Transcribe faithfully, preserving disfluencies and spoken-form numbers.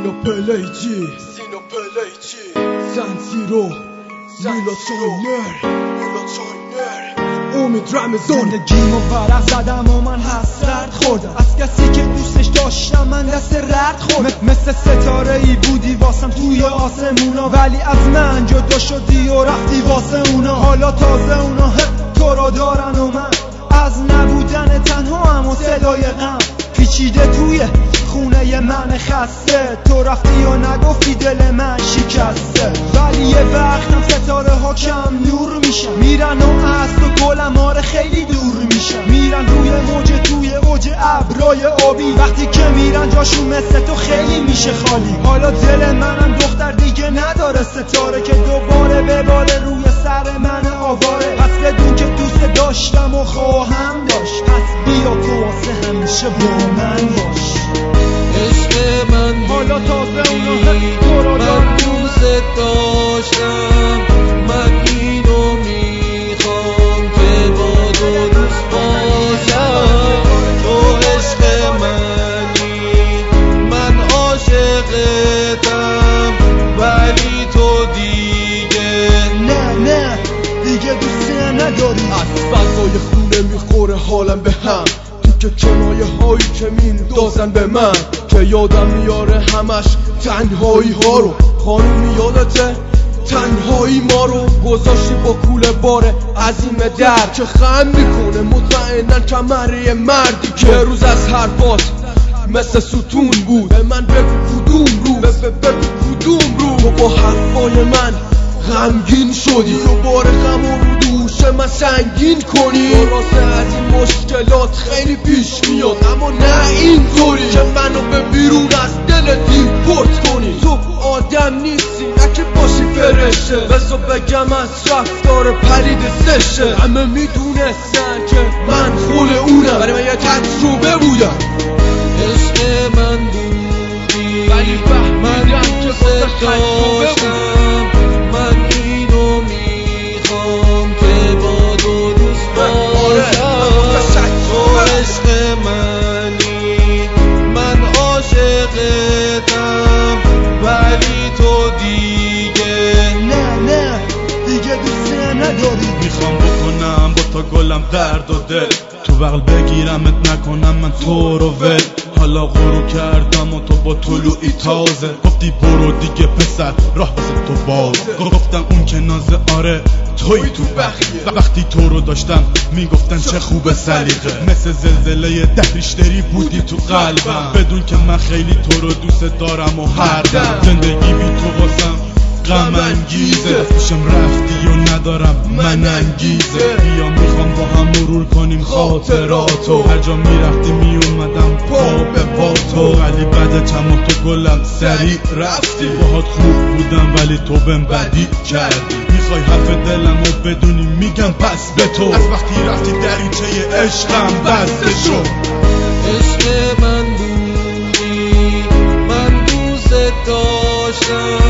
سینو پلیجی سینو پلیجی سنسیرو میلا چاینر امید رمضان. زندگیمو ورق زدم و من حسرت خوردم از کسی که دوستش داشتم، من دست رد خوردم. مثل ستاره ای بودی واسم توی آسمونا، ولی از من جدا شدی و رفتی واسه اونا. حالا تازه اونا تو را دارن و من از نبودن تنها هم و صدای غم پیچیده توی خونه من خسته. تو رفتی و نگفتی دل من شکسته، ولی یه وقتم ستاره ها کم نور میشن، میرن و از تو گلم آره خیلی دور میشن. میرن روی موج توی اوج ابرای آبی، وقتی که میرن جاشون مثل تو خیلی میشه خالی. حالا دل منم دختر دیگه نداره ستاره که دوباره بباره روی سر من آواره. پس بدون که دوست داشتم و خواهم داشت، پس بیا تو واسه همیشه با من باش. عشق من حالا تازه اونا تو را من دوست داشتم، من اینو میخوام که با تو دوست باشم. تو عشق منی من عاشقتم، ولی تو دیگه نه نه دیگه دوست نداری. از فضای خونه میخوره حالم به هم، تو که کنایه هایی که میندازن به من، که یادم میاره همش تنهایی ها رو. خانومی یادته تنهایی ما رو گذاشتی با کوله بار عظیم در که خم میکنه مطمئنن کمره مردی که روز از حرفات مثل ستون بود. به من بگو کدوم روز، بگو کدوم روز تو با حرفای من غمگین شدی و بار غم رو دوش من سنگین کنی. درسته از این مشکلات خیلی پیش میاد، اما نه اینطوری که منو به بیرون از دلت ایمپورت کنی. تو آدم نیستی نه که باشی فرشته، بذار بگم از رفتار پلید زشته. همه میدونستن که من خول اونم، ولی من یه تجربه بودم. عشق من بودی ولی من دوست داشتم، من اینو میخوام که با تو دوست باشم. تو عشق منی من عاشقتم، ولی تو دیگه نه نه دیگه دوست نداری. میخوام بکنم با تا گلم درد و دل، تو بغل بگیرمت نکنم من تو رو ول. حالا غرور کردم و تو با طلوعی تازه گفتی برو دیگه پسر راه واسه تو باز. گفتم اون که نازه آره توی تو بخیه، وقتی تو رو داشتم میگفتن چه خوبه سلیقه. مثل زلزله دهریشتری بودی تو قلبم، بدون که من خیلی تو رو دوست دارم و هر دم زندگی بی تو واسم غم انگیزه. از پیشم رفتی و ندارم من انگیزه، بیا میخوام با هم مرور کنیم خاطراتو. هر جا میرفتی میومدم پا به پا تو، ولی بعد چند تو گلم سریع رفتی. باهات خوب بودم ولی تو بهم بدی کردی. میخوای حرف دلم رو بدونی میگم پس به تو، از وقتی رفتی دریچه عشقم بسته شد. عشق من بودی من دوست داشتم،